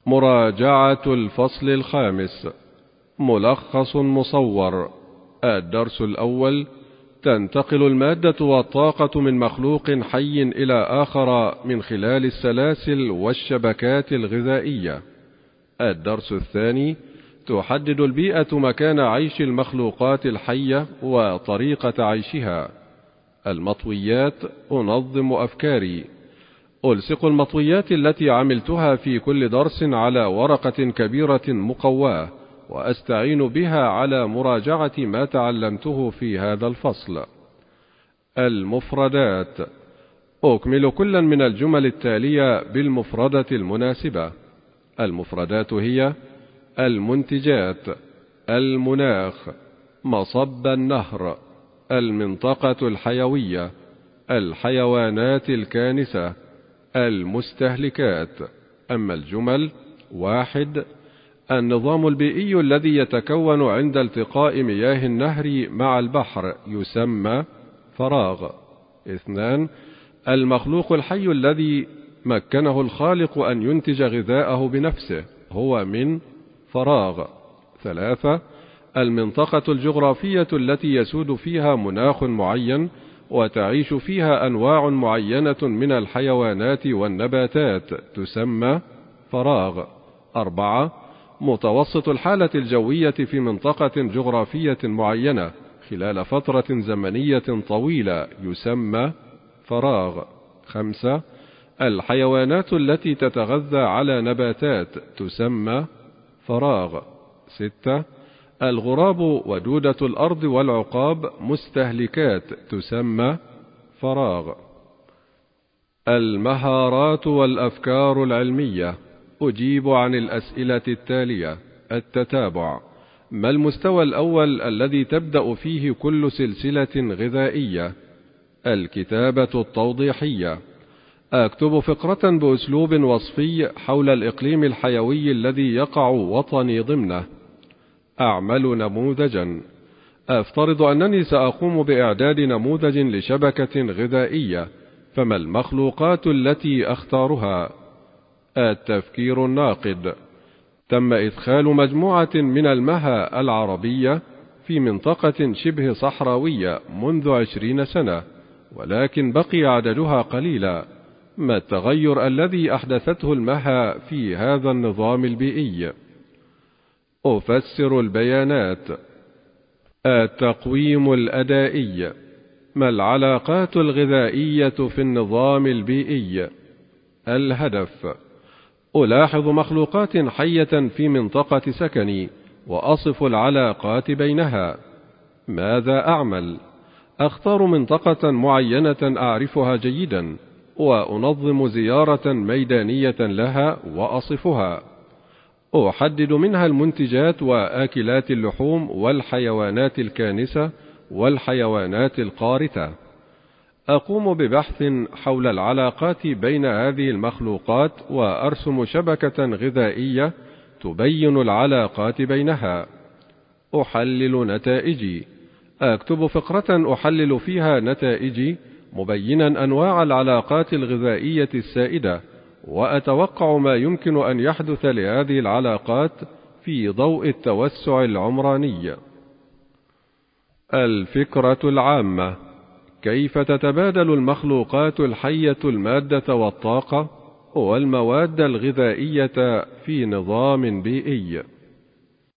مراجعة الفصل الخامس. ملخص مصور. الدرس الأول: تنتقل المادة والطاقة من مخلوق حي إلى آخر من خلال السلاسل والشبكات الغذائية. الدرس الثاني: تحدد البيئة مكان عيش المخلوقات الحية وطريقة عيشها. المطويات: أنظم أفكاري. ألصق المطويات التي عملتها في كل درس على ورقة كبيرة مقواة، وأستعين بها على مراجعة ما تعلمته في هذا الفصل. المفردات: أكمل كلا من الجمل التالية بالمفردة المناسبة. المفردات هي: المنتجات، المناخ، مصب النهر، المنطقة الحيوية، الحيوانات الكانسة، المستهلكات. أما الجمل: 1. النظام البيئي الذي يتكون عند التقاء مياه النهر مع البحر يسمى فراغ. 2. المخلوق الحي الذي مكنه الخالق أن ينتج غذاءه بنفسه هو من فراغ. 3. المنطقة الجغرافية التي يسود فيها مناخ معين وتعيش فيها أنواع معينة من الحيوانات والنباتات تسمى فراغ. 4. متوسط الحالة الجوية في منطقة جغرافية معينة خلال فترة زمنية طويلة يسمى فراغ. 5. الحيوانات التي تتغذى على نباتات تسمى فراغ. 6. الغراب ودودة الأرض والعقاب مستهلكات تسمى فراغ. المهارات والأفكار العلمية. أجيب عن الأسئلة التالية. التتابع: ما المستوى الأول الذي تبدأ فيه كل سلسلة غذائية؟ الكتابة التوضيحية: أكتب فقرة بأسلوب وصفي حول الإقليم الحيوي الذي يقع وطني ضمنه. أعمل نموذجا: أفترض أنني سأقوم بإعداد نموذج لشبكة غذائية، فما المخلوقات التي أختارها؟ التفكير الناقد: تم إدخال مجموعة من المها العربية في منطقة شبه صحراوية منذ 20 سنة، ولكن بقي عددها قليلا. ما التغير الذي أحدثته المها في هذا النظام البيئي؟ أفسر البيانات. التقويم الأدائي: ما العلاقات الغذائية في النظام البيئي؟ الهدف: ألاحظ مخلوقات حية في منطقة سكني وأصف العلاقات بينها. ماذا أعمل؟ أختار منطقة معينة أعرفها جيدا وأنظم زيارة ميدانية لها وأصفها. أحدد منها المنتجات وآكلات اللحوم والحيوانات الكانسة والحيوانات القارثة. أقوم ببحث حول العلاقات بين هذه المخلوقات وأرسم شبكة غذائية تبين العلاقات بينها. أحلل نتائجي. أكتب فقرة أحلل فيها نتائجي مبينا أنواع العلاقات الغذائية السائدة، وأتوقع ما يمكن أن يحدث لهذه العلاقات في ضوء التوسع العمراني. الفكرة العامة: كيف تتبادل المخلوقات الحية المادة والطاقة والمواد الغذائية في نظام بيئي؟